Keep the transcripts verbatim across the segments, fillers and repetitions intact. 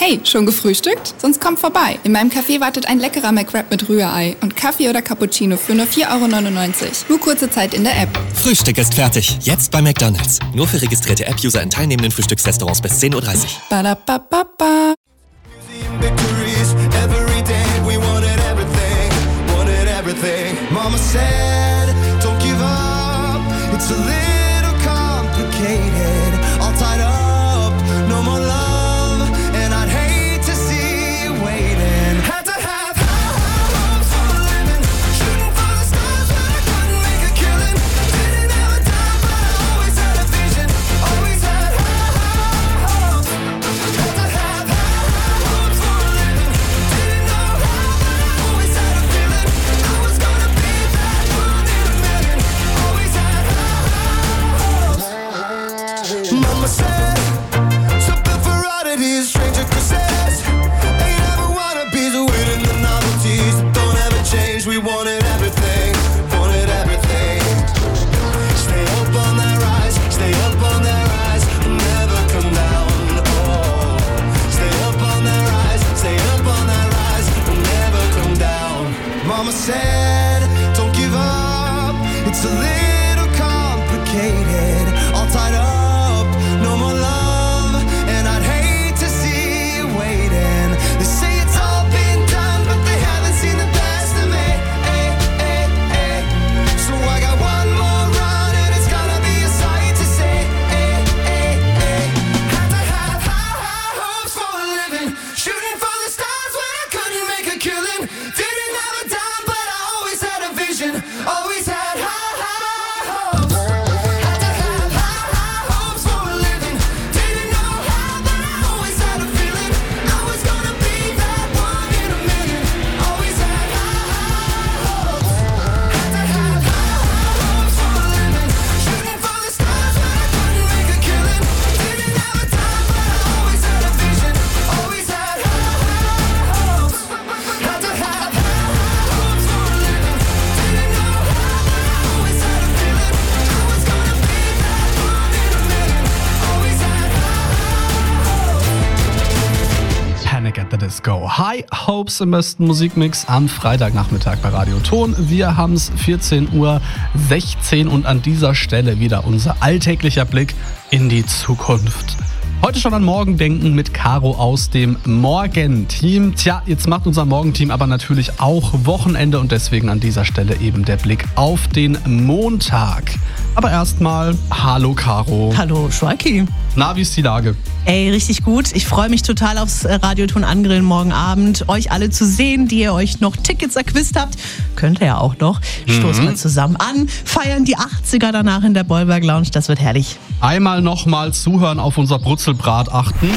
Hey, schon gefrühstückt? Sonst kommt vorbei. In meinem Café wartet ein leckerer McWrap mit Rührei und Kaffee oder Cappuccino für nur vier Euro neunundneunzig. Nur kurze Zeit in der App. Frühstück ist fertig. Jetzt bei McDonald's. Nur für registrierte App-User in teilnehmenden Frühstücksrestaurants bis zehn Uhr dreißig. Ba-da-ba-ba-ba. Mama said, don't give up. It's a little complicated. All tied up, no more love. And I'd hate to see you waiting. Had to have high hopes for a living. Shooting for the stars, but I couldn't make a killing. Didn't have a dime, but I always had a vision. Always had high hopes. Had to have high hopes for a living. Didn't know how, but I always had a feeling. I was gonna be that one in a million. Always had high hopes. Mama said, something for oddities, stranger kisses. Ain't ever wanna be the winning the novelties that don't ever change. We wanted everything, wanted everything. Stay up on that rise, stay up on that rise, never come down. Oh, stay up on that rise, stay up on that rise, never come down. Mama said, don't give up. It's a little complicated, all tied up, no more love, and I'd hate to see you waiting. They say it's all been done, but they haven't seen the best of me. Ay, ay, ay. So I got one more run, and it's gonna be a sight to see. Ay, ay, ay. Had to have high, high hopes for a living. Shooting for the stars when I couldn't make a killing. Didn't have a dime, but I always had a vision. Always had high, high hopes. Had to have high, high hopes for a living. Didn't know how, but I always had a feeling. I was gonna be that one in a million. Always had high, high hopes. Had to have high, high hopes for a living. Shooting for the stars when I couldn't make a killing. Didn't have a time, but I always had a vision. Always had high, high hopes. Had to have high, high hopes for a living. Didn't know how, but I always had a feeling. I was gonna be that one in a million. Always had high hopes. Panic at the Disco. High Hopes im besten Musikmix am Freitagnachmittag bei Radio Ton. Wir haben es vierzehn Uhr sechzehn und an dieser Stelle wieder unser alltäglicher Blick in die Zukunft. Heute schon an Morgen denken mit Caro aus dem Morgenteam. Tja, jetzt macht unser Morgenteam aber natürlich auch Wochenende und deswegen an dieser Stelle eben der Blick auf den Montag. Aber erstmal, hallo Caro. Hallo Schwalki. Na, wie ist die Lage? Ey, richtig gut. Ich freue mich total aufs Radioton Angrillen morgen Abend. Euch alle zu sehen, die ihr euch noch Tickets erquist habt. Könnt ihr ja auch noch. Stoßen wir zusammen an, feiern die achtziger danach in der Bollwerk Lounge. Das wird herrlich. Einmal nochmal zuhören, auf unser Brutzelbrat achten.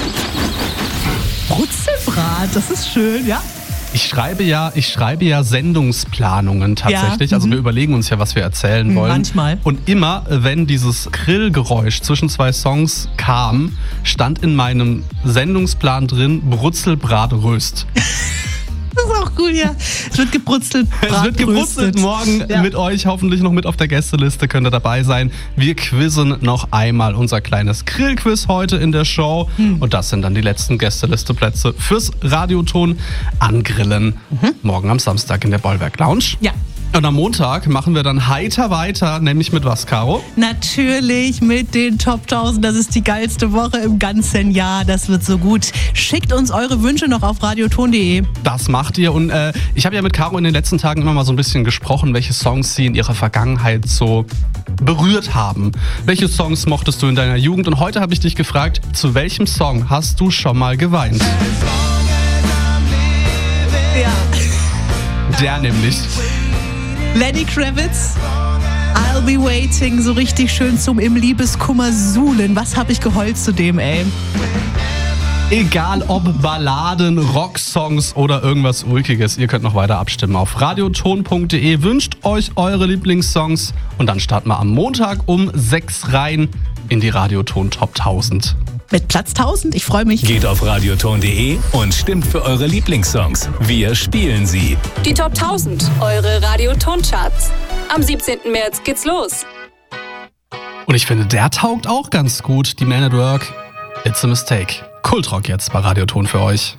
Brutzelbrat, das ist schön, ja. Ich schreibe ja, ich schreibe ja Sendungsplanungen tatsächlich. Ja, also mhm. wir überlegen uns ja, was wir erzählen wollen. Manchmal. Und immer, wenn dieses Grillgeräusch zwischen zwei Songs kam, stand in meinem Sendungsplan drin Brutzelbratröst. Das ist auch gut, ja. Es wird gebrutzelt. Es wird gebrutzelt morgen ja. mit euch, hoffentlich noch mit auf der Gästeliste, könnt ihr dabei sein. Wir quizzen noch einmal unser kleines Grillquiz heute in der Show. Hm. Und das sind dann die letzten Gästelisteplätze fürs Radioton Angrillen. Mhm. Morgen am Samstag in der Bollwerk Lounge. Ja. Und am Montag machen wir dann heiter weiter, nämlich mit was, Caro? Natürlich mit den Top tausend. Das ist die geilste Woche im ganzen Jahr. Das wird so gut. Schickt uns eure Wünsche noch auf radioton punkt de. Das macht ihr. Und äh, ich habe ja mit Caro in den letzten Tagen immer mal so ein bisschen gesprochen, welche Songs sie in ihrer Vergangenheit so berührt haben. Welche Songs mochtest du in deiner Jugend? Und heute habe ich dich gefragt, zu welchem Song hast du schon mal geweint? Ja. Der nämlich. Lenny Kravitz, I'll Be Waiting, so richtig schön zum im Liebeskummer suhlen. Was hab ich geheult zu dem, ey? Egal ob Balladen, Rocksongs oder irgendwas Ulkiges, ihr könnt noch weiter abstimmen auf radioton punkt de. Wünscht euch eure Lieblingssongs und dann starten wir am Montag um sechs rein in die Radioton Top tausend. Mit Platz tausend, ich freue mich. Geht auf radioton punkt de und stimmt für eure Lieblingssongs. Wir spielen sie. Die Top tausend, eure Radioton-Charts. Am siebzehnten März geht's los. Und ich finde, der taugt auch ganz gut. Die Man at Work, It's a Mistake. Kultrock jetzt bei Radioton für euch.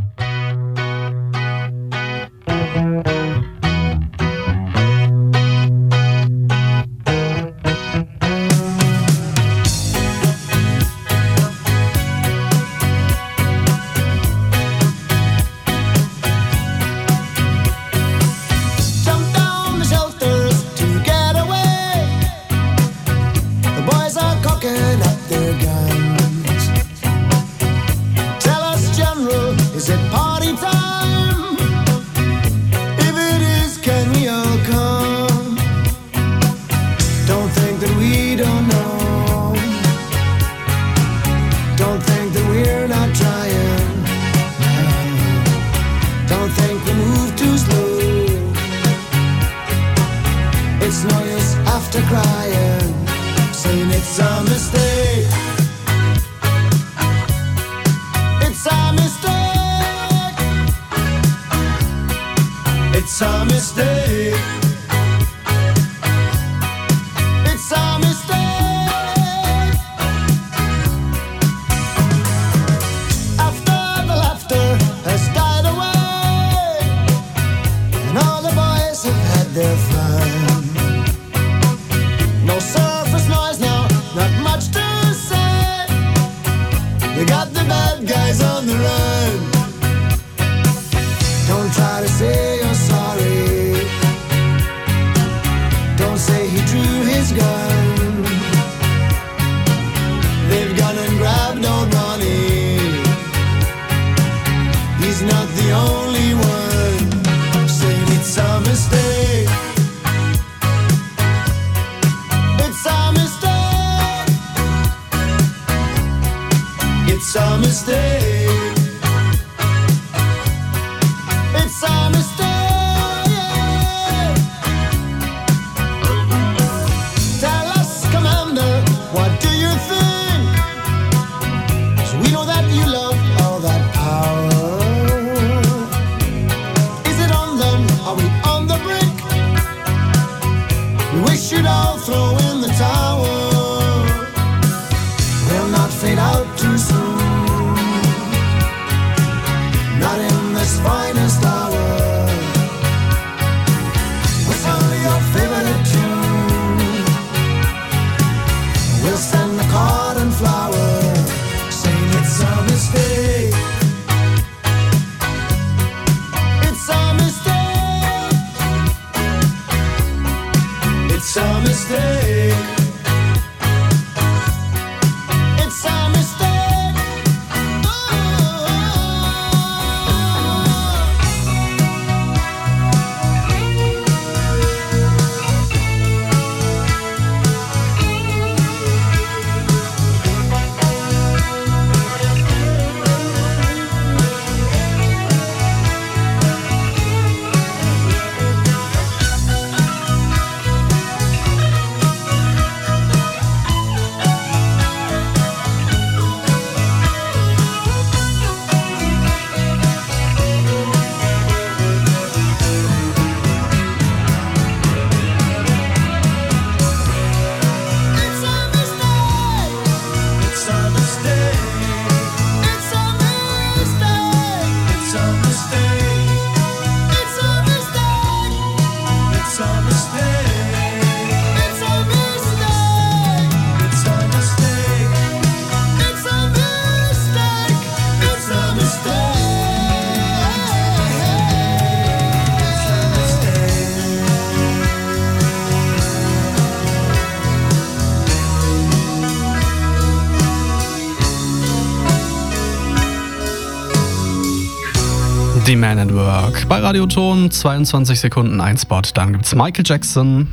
Die Man at Work. Bei Radioton zweiundzwanzig Sekunden ein Spot. Dann gibt's Michael Jackson.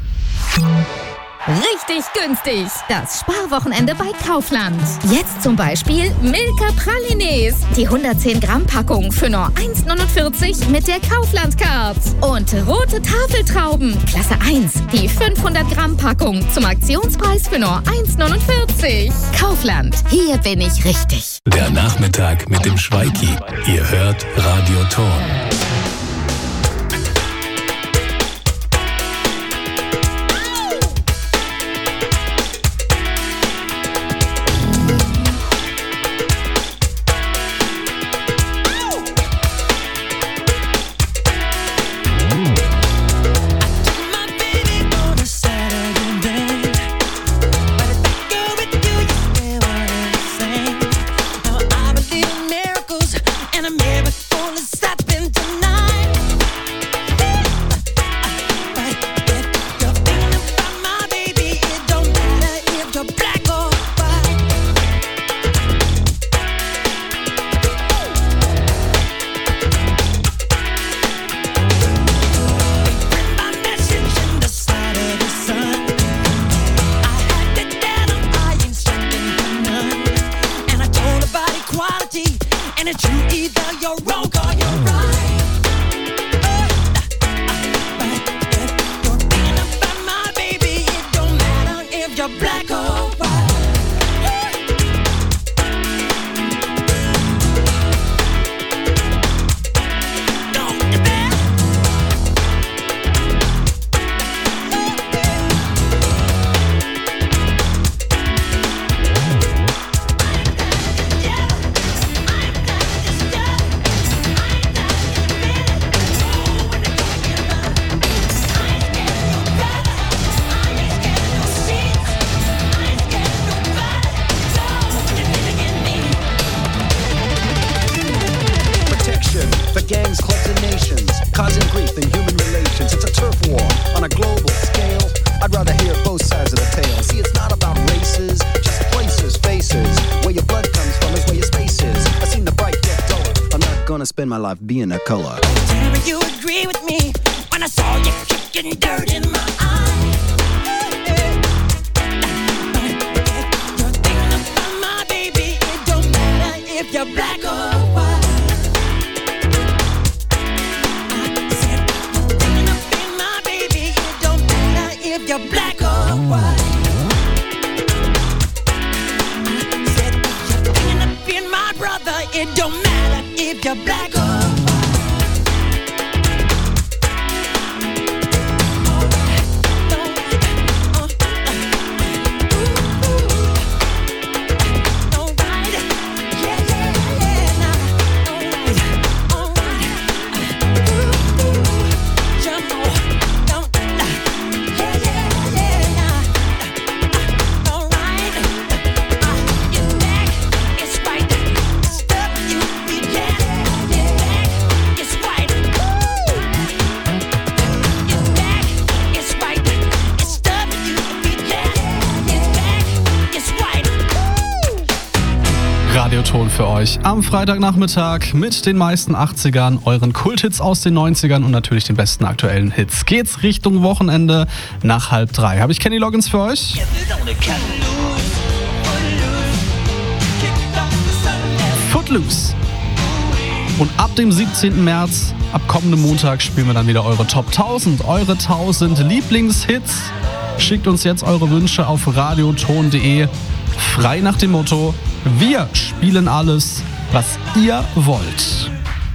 Richtig günstig. Das Sparwochenende bei Kaufland. Jetzt zum Beispiel Milka Pralines. Die hundertzehn Gramm Packung für nur eins neunundvierzig mit der Kaufland-Card. Und rote Tafeltrauben. Klasse eins. Die fünfhundert Gramm Packung zum Aktionspreis für nur eins neunundvierzig. Kaufland. Hier bin ich richtig. Der Nachmittag mit dem Schweiki. Ihr hört Radioton. Either you're wrong or you're right. You're thinking about my baby. It don't matter if you're black or white. For gangs, clubs, and nations, causing grief in human relations. It's a turf war on a global scale. I'd rather hear both sides of the tale. See, it's not about races, just places, faces. Where your blood comes from is where your space is. I've seen the bright get duller. I'm not gonna spend my life being a color. Tell me you agree with me when I saw you kicking dirt in my eye. You're thinking about my baby. It don't matter if you're black or white. If you're black or white, I said if you're thinking of being my brother, it don't matter if you're black or Radioton für euch am Freitagnachmittag mit den meisten achtzigern, euren Kulthits aus den neunzigern und natürlich den besten aktuellen Hits. Geht's Richtung Wochenende nach halb drei. Habe ich Kenny Loggins für euch? Footloose. Und ab dem siebzehnten März, ab kommendem Montag, spielen wir dann wieder eure Top tausend, eure tausend Lieblingshits. Schickt uns jetzt eure Wünsche auf radioton punkt de. Frei nach dem Motto: Wir spielen alles, was ihr wollt.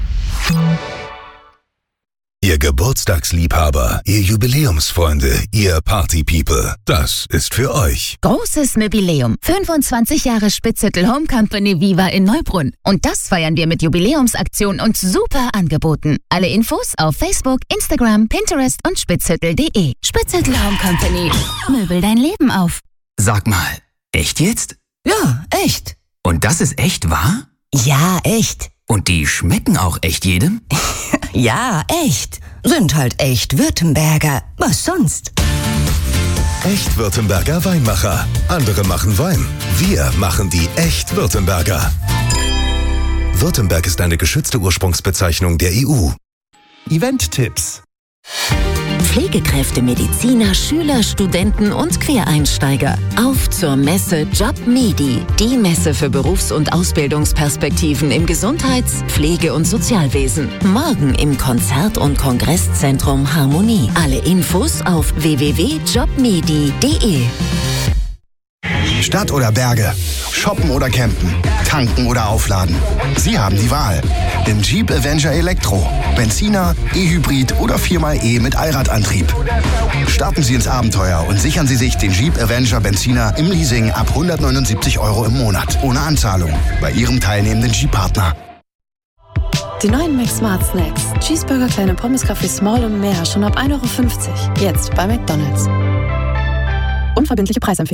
Ihr Geburtstagsliebhaber, ihr Jubiläumsfreunde, ihr Partypeople, das ist für euch. Großes Jubiläum. fünfundzwanzig Jahre Spitzhüttel Home Company Viva in Neubrunn. Und das feiern wir mit Jubiläumsaktionen und super Angeboten. Alle Infos auf Facebook, Instagram, Pinterest und spitzhüttel punkt de. Spitzhüttel Home Company. Möbel dein Leben auf. Sag mal, echt jetzt? Ja, echt. Und das ist echt wahr? Ja, echt. Und die schmecken auch echt jedem? Ja, echt. Sind halt echt Württemberger. Was sonst? Echt Württemberger Weinmacher. Andere machen Wein. Wir machen die echt Württemberger. Württemberg ist eine geschützte Ursprungsbezeichnung der E U. Event-Tipps. Pflegekräfte, Mediziner, Schüler, Studenten und Quereinsteiger. Auf zur Messe JobMedi, die Messe für Berufs- und Ausbildungsperspektiven im Gesundheits-, Pflege- und Sozialwesen. Morgen im Konzert- und Kongresszentrum Harmonie. Alle Infos auf w w w punkt jobmedi punkt de. Stadt oder Berge, shoppen oder campen, tanken oder aufladen. Sie haben die Wahl. Im Jeep Avenger Elektro. Benziner, E-Hybrid oder vier mal E mit Allradantrieb. Starten Sie ins Abenteuer und sichern Sie sich den Jeep Avenger Benziner im Leasing ab hundertneunundsiebzig Euro im Monat. Ohne Anzahlung. Bei Ihrem teilnehmenden Jeep-Partner. Die neuen Mac Smart Snacks. Cheeseburger, kleine Pommes, Kaffee Small und mehr. Schon ab ein Euro fünfzig. Jetzt bei McDonald's. Unverbindliche Preisempfehlung.